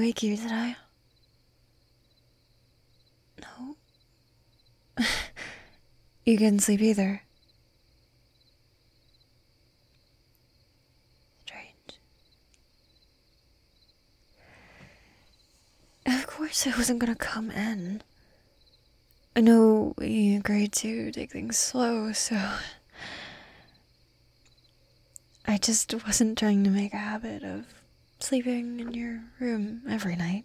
wake you, did I? No? You couldn't sleep either. Strange. Of course I wasn't gonna come in. I know we agreed to take things slow, so I just wasn't trying to make a habit of sleeping in your room every night.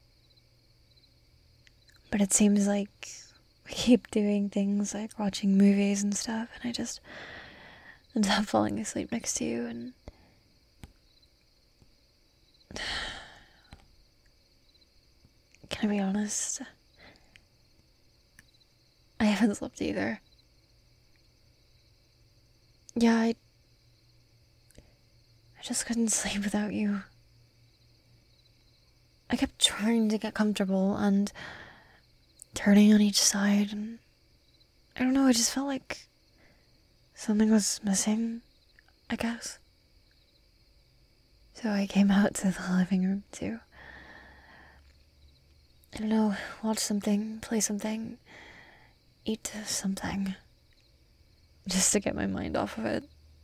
But it seems like we keep doing things like watching movies and stuff, and I just end up falling asleep next to you, and can I be honest? I haven't slept either. Yeah, I just couldn't sleep without you. I kept trying to get comfortable and turning on each side, and I don't know, I just felt like something was missing, I guess. So I came out to the living room to, I don't know, watch something, play something, eat something, just to get my mind off of it.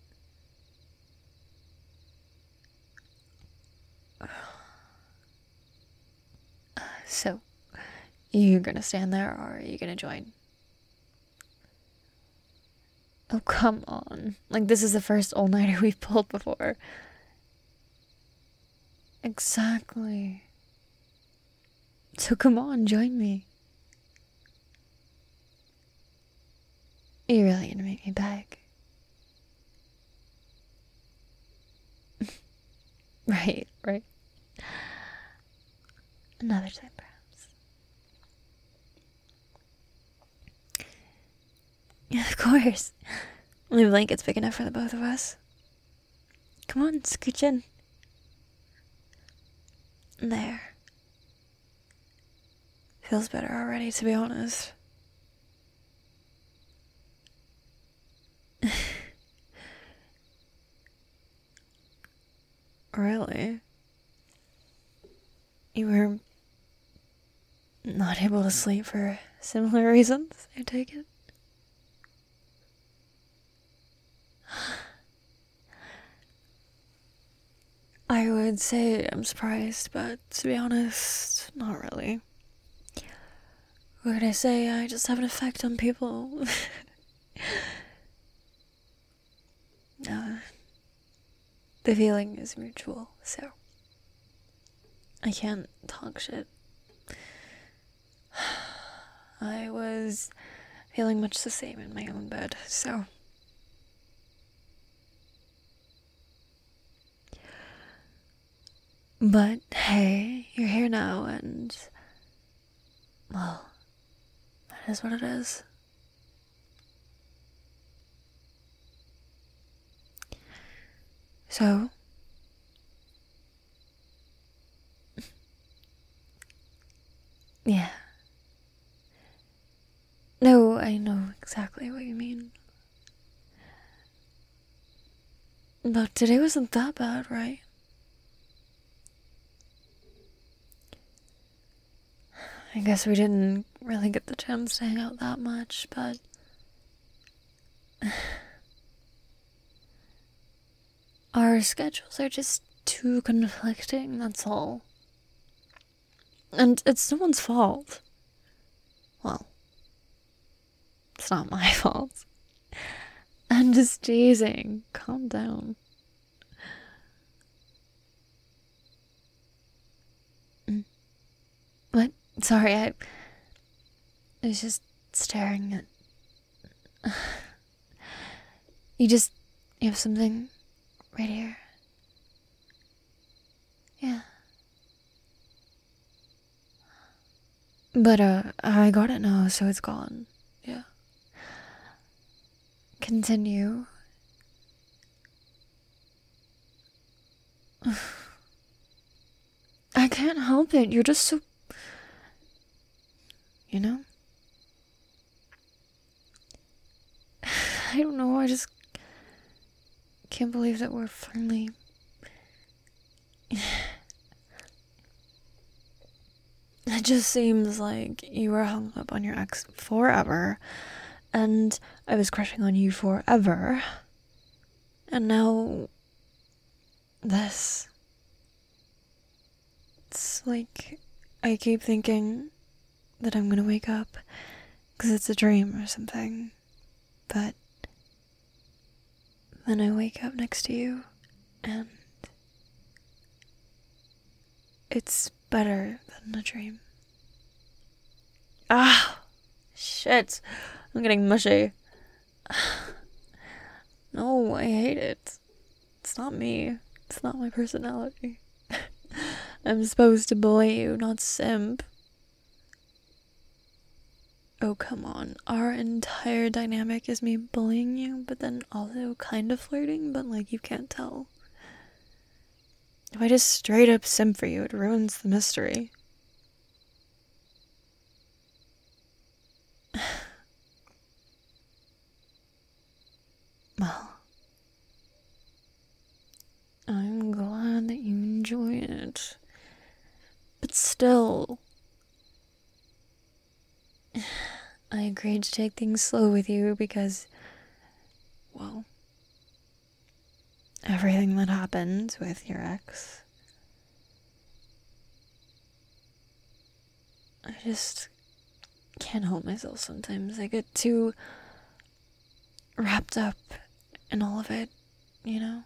So, you gonna stand there, or are you gonna join? Oh, come on. Like, this is the first all-nighter we've pulled before. Exactly. So come on, join me. You're really gonna make me beg? Right. Another time, perhaps. Yeah, of course. My blanket's big enough for the both of us. Come on, scooch in. There. Feels better already, to be honest. Really? You were not able to sleep for similar reasons, I take it? I would say I'm surprised, but to be honest, not really. What could I say? I just have an effect on people. The feeling is mutual, so I can't talk shit. I was feeling much the same in my own bed, so. But hey, you're here now, and well, that is what it is. So, yeah. No, I know exactly what you mean. But today wasn't that bad, right? I guess we didn't really get the chance to hang out that much, but our schedules are just too conflicting, that's all. And it's no one's fault. Well, it's not my fault. I'm just teasing. Calm down. What? Sorry, I was just staring at... You have something right here. Yeah. But, I got it now, so it's gone. Yeah. Continue. I can't help it. You're just so... You know? I don't know, I just can't believe that we're finally... It just seems like you were hung up on your ex forever, and I was crushing on you forever, and now this. It's like I keep thinking that I'm gonna wake up because it's a dream or something, but then I wake up next to you, and it's better than a dream. Ah! Shit! I'm getting mushy. No, I hate it. It's not me. It's not my personality. I'm supposed to bully you, not simp. Oh, come on. Our entire dynamic is me bullying you, but then also kind of flirting, but like you can't tell. If I just straight up simp for you, it ruins the mystery. Well, I'm glad that you enjoy it. But still, I agreed to take things slow with you because, well, everything that happened with your ex. I just can't help myself sometimes. I get too wrapped up in all of it, you know?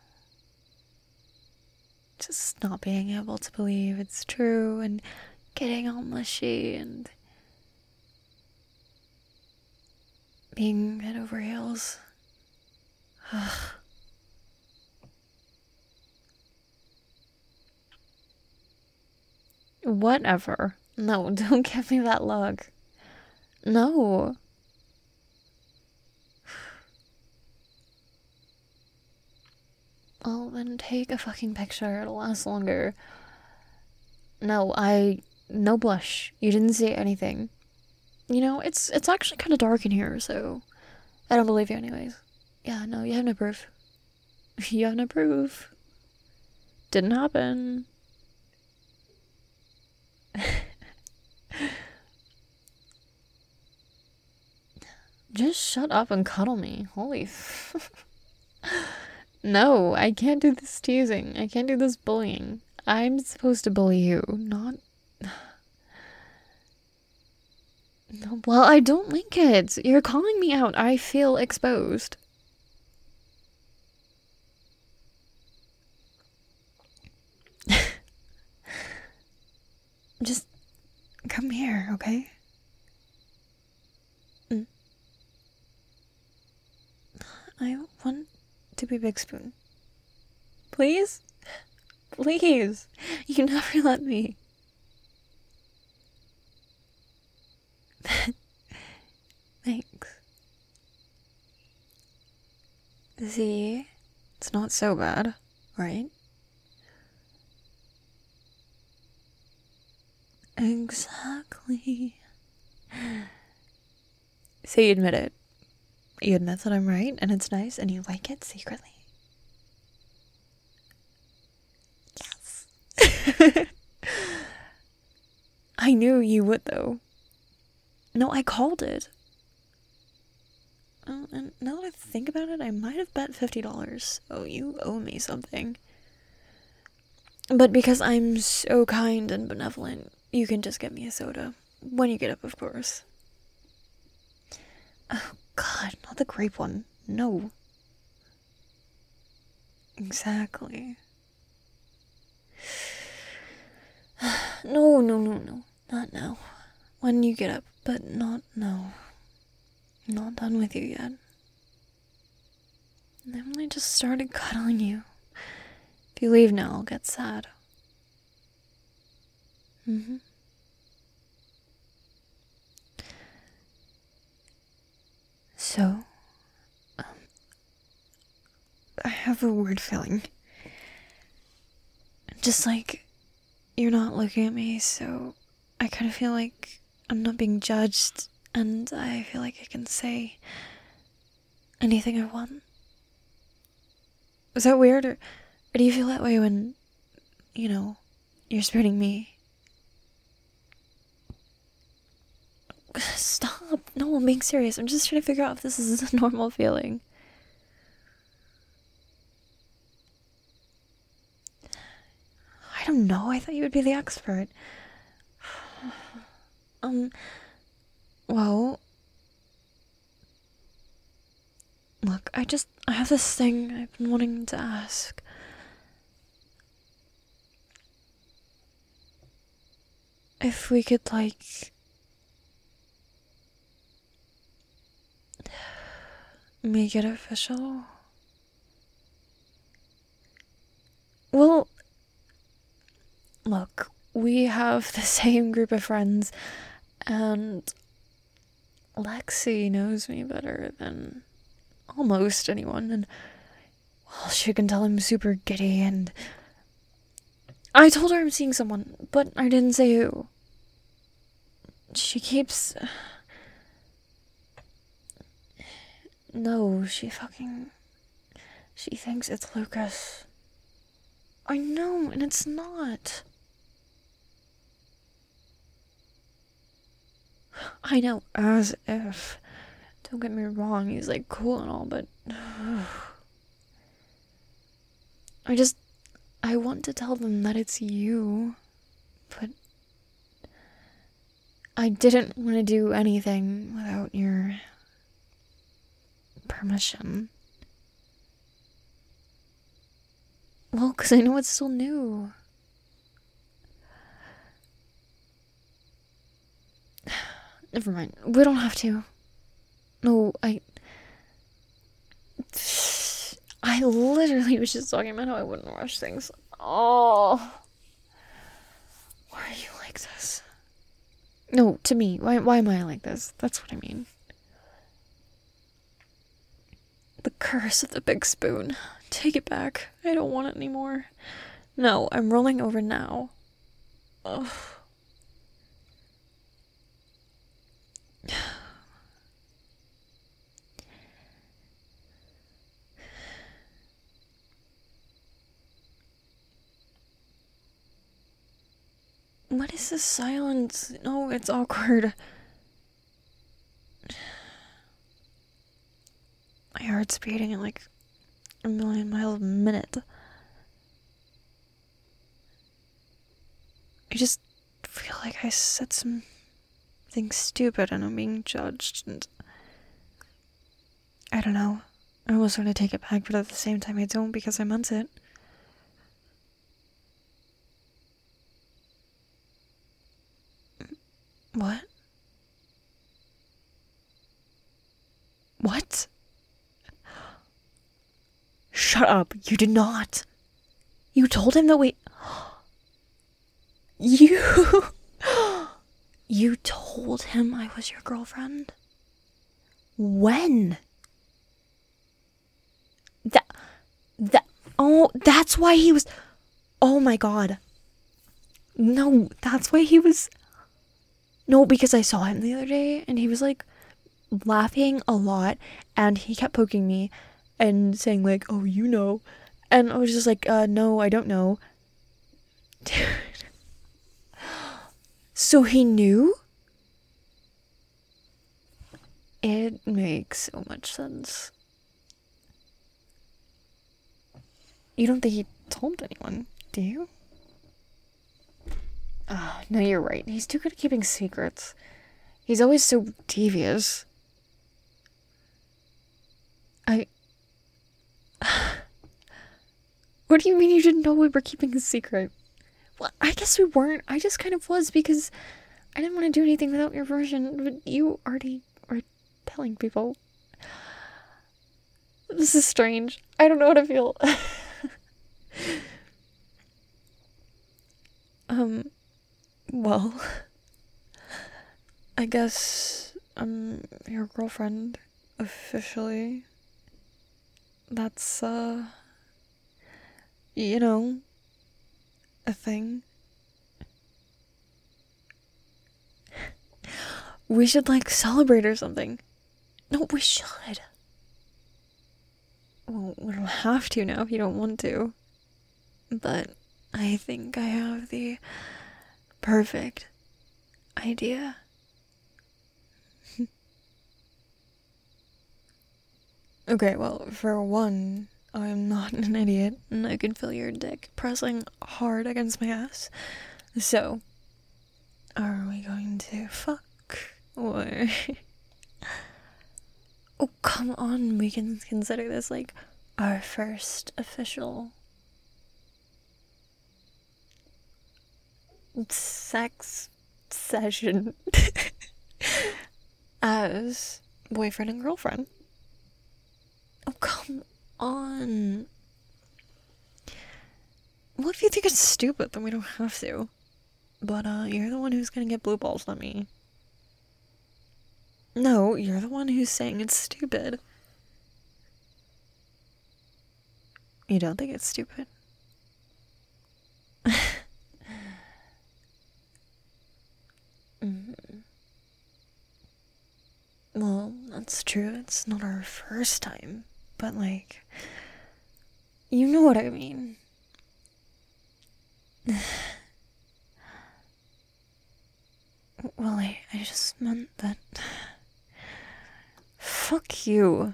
Just not being able to believe it's true and getting all mushy and being head over heels. Whatever. No, don't give me that look. No. Well, then take a fucking picture. It'll last longer. No, no blush. You didn't see anything. You know, it's actually kind of dark in here, so I don't believe you anyways. Yeah, no, you have no proof. You have no proof. Didn't happen. Just shut up and cuddle me. Holy No, I can't do this teasing. I can't do this bullying. I'm supposed to bully you, not... No, well, I don't like it. You're calling me out. I feel exposed. Just come here, okay? I want to be Big Spoon. Please? Please. You never let me. Thanks. See? It's not so bad, right? Exactly. So you admit it. You admit that I'm right, and it's nice, and you like it secretly. Yes. I knew you would, though. No, I called it. And now that I think about it, I might have bet $50, so you owe me something. But because I'm so kind and benevolent, you can just get me a soda. When you get up, of course. Oh, God, not the grape one. No. Exactly. No. Not now. When you get up, but not now. I'm not done with you yet. I only just started cuddling you. If you leave now, I'll get sad. So, I have a weird feeling. Just like you're not looking at me, so I kind of feel like I'm not being judged, and I feel like I can say anything I want. Is that weird, or do you feel that way when, you're spooning me? Stop. No, I'm being serious. I'm just trying to figure out if this is a normal feeling. I don't know. I thought you would be the expert. Um, well, look, I have this thing I've been wanting to ask. If we could, like, make it official? Well, look, we have the same group of friends, and Lexi knows me better than almost anyone, and, well, she can tell I'm super giddy, and I told her I'm seeing someone, but I didn't say who. She keeps... No, she thinks it's Lucas. I know, and it's not. I know, as if. Don't get me wrong, he's like cool and all, but I want to tell them that it's you, but I didn't want to do anything without your permission. Well, 'cause I know it's still new. Never mind, we don't have to. No, I literally was just talking about how I wouldn't rush things. Oh. Why are you like this? No, to me. Why am I like this? That's what I mean. The curse of the big spoon. Take it back. I don't want it anymore. No, I'm rolling over now. Ugh. What is this silence? No, it's awkward. My heart's beating at like a million miles a minute. I just feel like I said something stupid and I'm being judged, and I don't know. I almost want to take it back, but at the same time I don't, because I meant it. What? What? Shut up. You did not. You told him that we... You... You told him I was your girlfriend? When? Oh, that's why he was... Oh my god. No, that's why he was... No, because I saw him the other day, and he was, like, laughing a lot, and he kept poking me, and saying, like, oh, you know. And I was just like, no, I don't know. Dude. So he knew? It makes so much sense. You don't think he told anyone, do you? No, you're right. He's too good at keeping secrets. He's always so devious. What do you mean you didn't know we were keeping a secret? Well, I guess we weren't. I just kind of was, because I didn't want to do anything without your version, but you already were telling people. This is strange. I don't know how to feel. Well, I guess I'm your girlfriend, officially. That's, you know, a thing. We should, like, celebrate or something. No, we should. Well, we don't have to now if you don't want to. But I think I have the perfect idea. Okay, well, for one, I'm not an idiot, and I can feel your dick pressing hard against my ass. So, are we going to fuck? Or. Oh, come on, we can consider this like our first official sex session as boyfriend and girlfriend. Oh, come on. Well, if you think it's stupid, then we don't have to. But, you're the one who's gonna get blue balls, not me. No, you're the one who's saying it's stupid. You don't think it's stupid? Mm-hmm. Well, that's true. It's not our first time. But, like, you know what I mean. Well, I just meant that. Fuck you.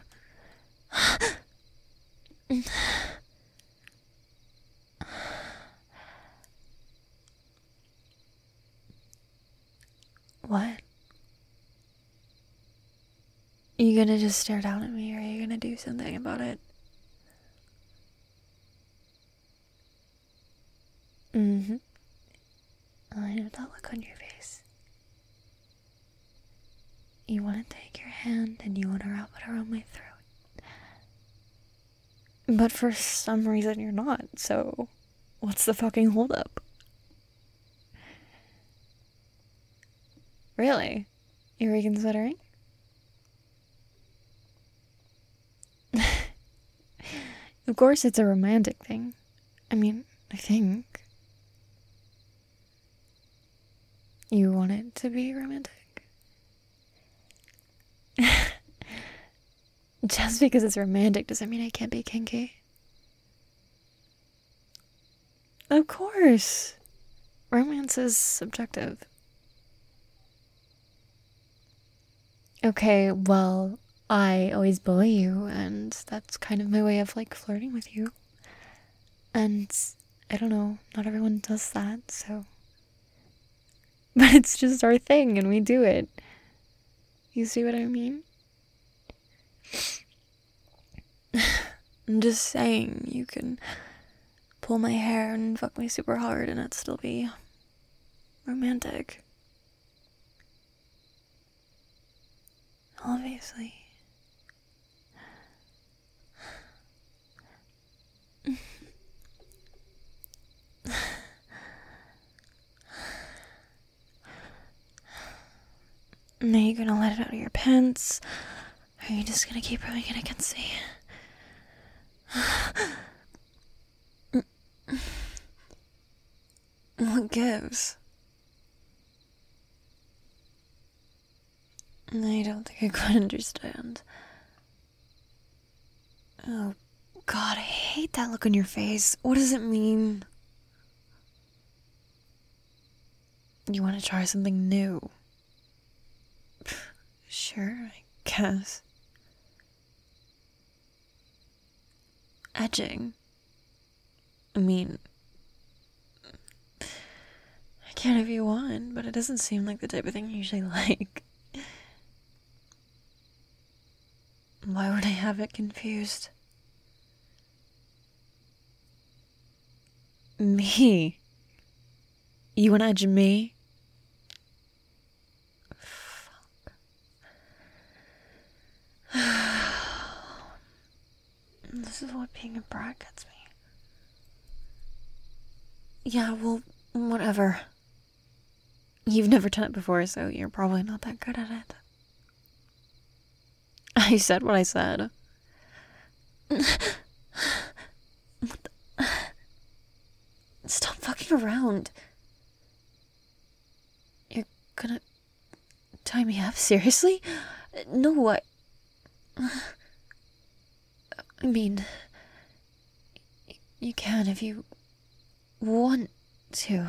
What? You gonna just stare down at me, or are you gonna do something about it? Mm-hmm. I know that look on your face. You want to take your hand and you want to wrap it around my throat. But for some reason you're not, so what's the fucking holdup? Really? You're reconsidering? Of course it's a romantic thing. I mean, I think. You want it to be romantic? Just because it's romantic doesn't mean I can't be kinky. Of course. Romance is subjective. Okay, well, I always bully you, and that's kind of my way of, like, flirting with you. And, I don't know, not everyone does that, so. But it's just our thing, and we do it. You see what I mean? I'm just saying, you can pull my hair and fuck me super hard, and it'd still be romantic. Obviously. Are you gonna let it out of your pants? Or are you just gonna keep rubbing it against me? What gives? I don't think I quite understand. Oh, God, I hate that look on your face. What does it mean? You want to try something new? Sure, I guess. Edging? I mean, I can if you want, but it doesn't seem like the type of thing you usually like. Why would I have it confused? Me? You wanna edge me? Fuck. This is what being a brat gets me. Yeah, well, whatever. You've never done it before, so you're probably not that good at it. I said what I said. What the... Stop fucking around. You're gonna tie me up? Seriously? No, what? I mean, you can if you want to.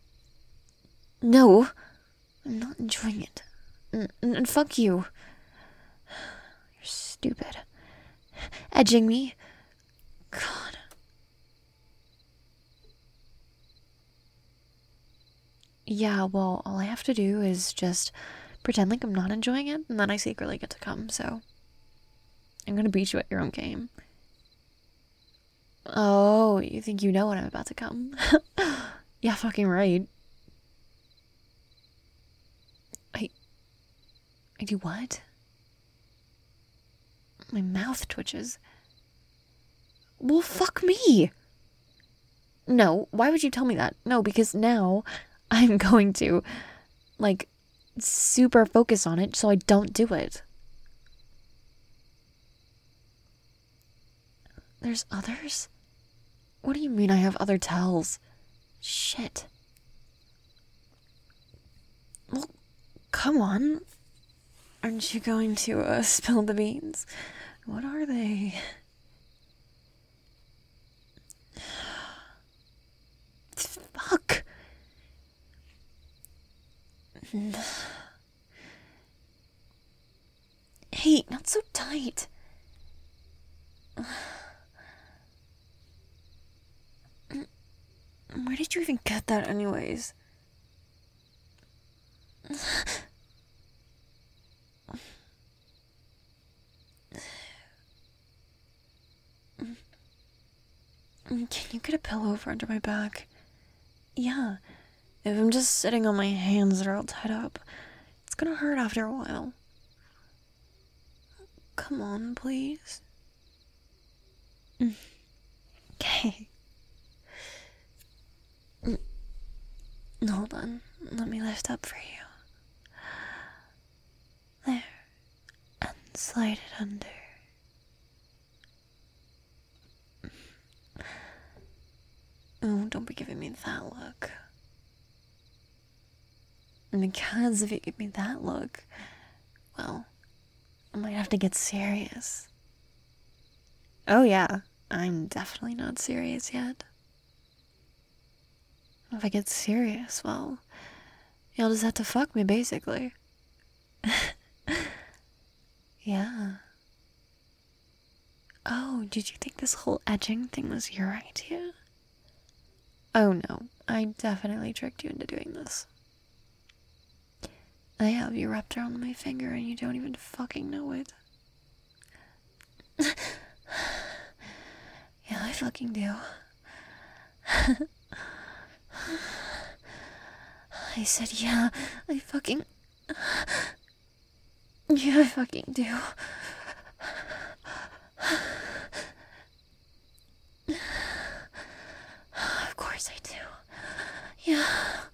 No, I'm not enjoying it. And fuck you. stupid. Edging me. God. Yeah, well, all I have to do is just pretend like I'm not enjoying it, and then I secretly get to come, so I'm gonna beat you at your own game. Oh, you think you know when I'm about to come? Yeah, fucking right. I do what? My mouth twitches. Well, fuck me! No, why would you tell me that? No, because now I'm going to, like, super focus on it so I don't do it. There's others? What do you mean I have other tells? Shit. Well, come on. Aren't you going to, spill the beans? What are they? Fuck. Hey, not so tight. Where did you even get that anyways? Can you get a pillow over under my back? Yeah, if I'm just sitting on my hands that are all tied up, it's gonna hurt after a while. Come on, please. Okay. Hold on, let me lift up for you. There, and slide it under. Oh, don't be giving me that look. Because if you give me that look, well, I might have to get serious. Oh yeah, I'm definitely not serious yet. If I get serious, well, you'll just have to fuck me, basically. Yeah. Oh, did you think this whole edging thing was your idea? Oh no, I definitely tricked you into doing this. I have you wrapped around my finger and you don't even fucking know it. Yeah, I fucking do. I said, yeah, I fucking... Yeah, I fucking do. Of course I do. Yeah.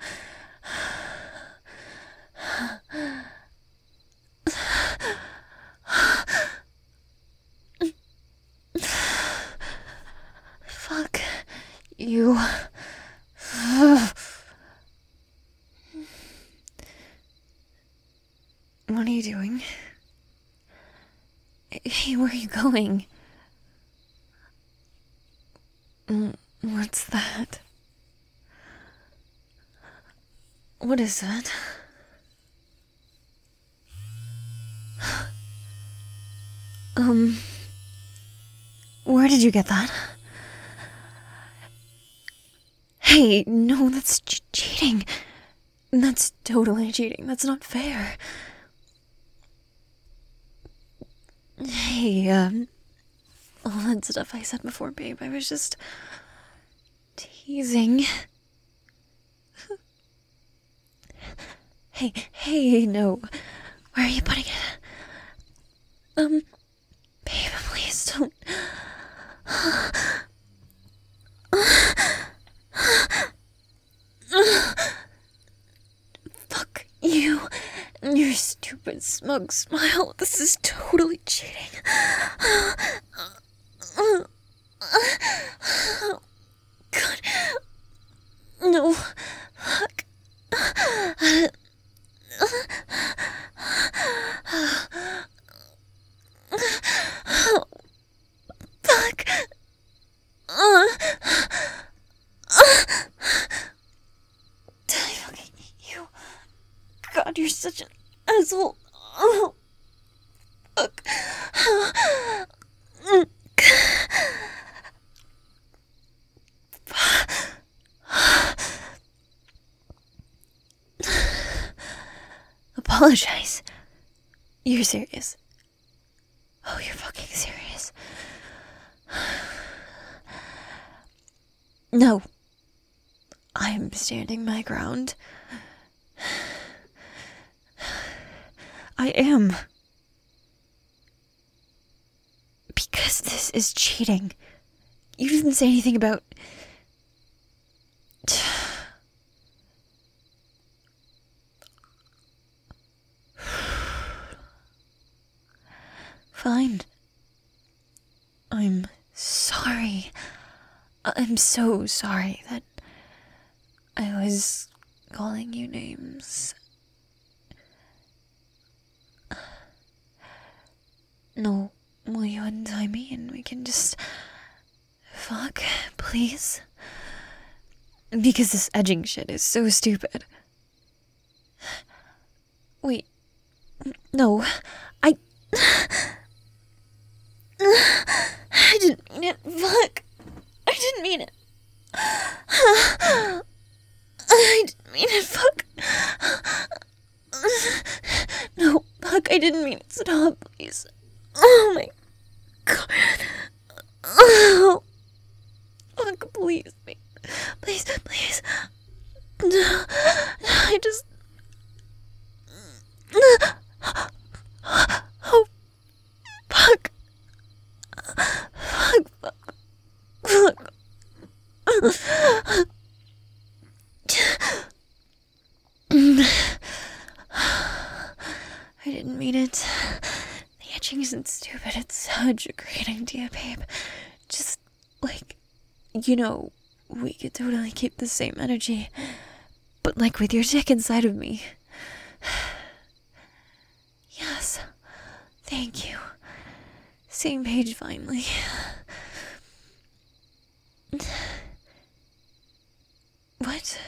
Fuck you. What are you doing? Hey, where are you going? What's that? What is that? Where did you get that? Hey, no, that's cheating. That's totally cheating. That's not fair. Hey, all that stuff I said before, babe, I was just teasing. Hey, no. Where are you putting it? Babe, please don't. Fuck you and your stupid smug smile. This is totally cheating. God. No. Fuck. Fuck. I fucking hate you. God, you're such an asshole. Oh. Fuck. apologize. You're serious. Oh, you're fucking serious. No. I am standing my ground. I am. Because this is cheating. You didn't say anything about... Fine. I'm sorry. I'm so sorry that I was calling you names. No, will you untie me and we can just fuck, please? Because this edging shit is so stupid. Wait. No. I didn't mean it. Fuck. I didn't mean it. I didn't mean it. Fuck. No, fuck. I didn't mean it. Stop, please. Oh my god. Oh. Fuck, please. Please, please. I just... Oh. Fuck. Fuck. I didn't mean it. The etching isn't stupid. It's such a great idea, babe. Just, like, you know, we could totally keep the same energy. But, like, with your dick inside of me. Yes. Thank you. Same page, finally. What?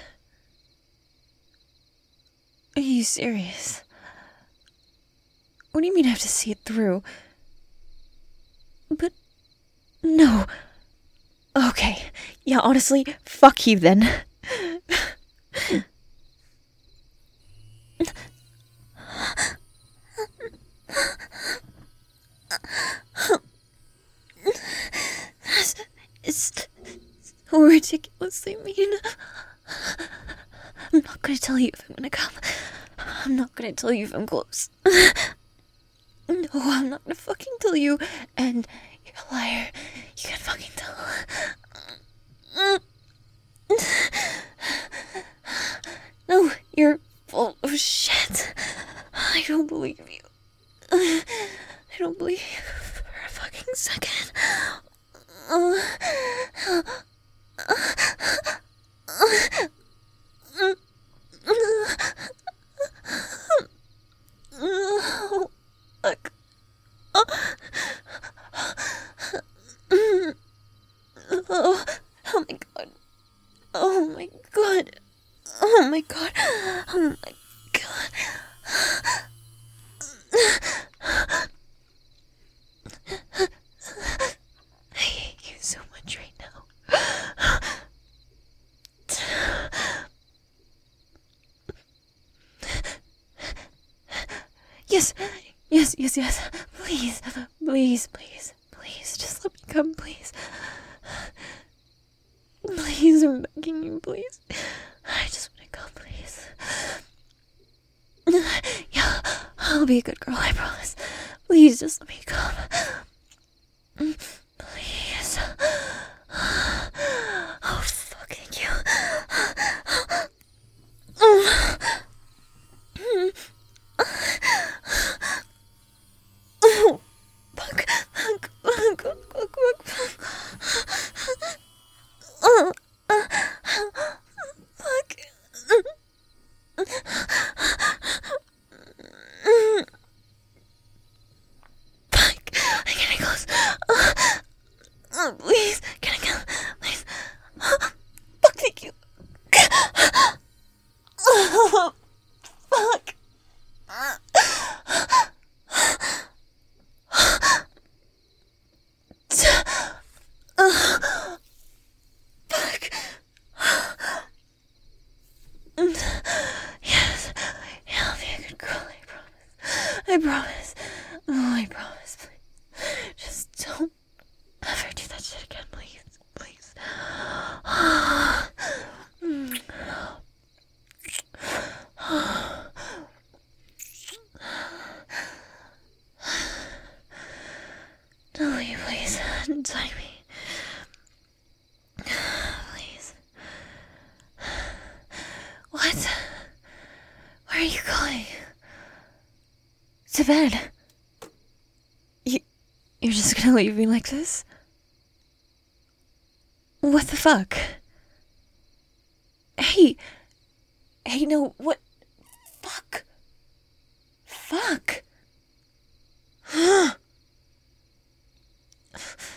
Are you serious? What do you mean I have to see it through? But... no. Okay. Yeah, honestly, fuck you then. It's so ridiculously mean. I'm not gonna tell you if I'm gonna come. I'm not gonna tell you if I'm close. No, I'm not gonna fucking tell you. And you're a liar. You can fucking tell. No, you're full of shit. I don't believe you. I don't believe you for a fucking second. Fuck. Oh my god. Oh my god. Oh my god. Oh my god. I hate you so much right now. Yes. Please, just let me come, please. Please, I'm begging you, please. I just want to come, please. Yeah, I'll be a good girl, I promise. Please, just let me come. Please. Oh, fucking you. Please, can I come? Please. Fuck, thank you. Oh, fuck. Fuck. Yes. Yeah, I'll be a good girl, I to bed. You're just gonna leave me like this? What the fuck? Hey, no, what? Fuck. Fuck.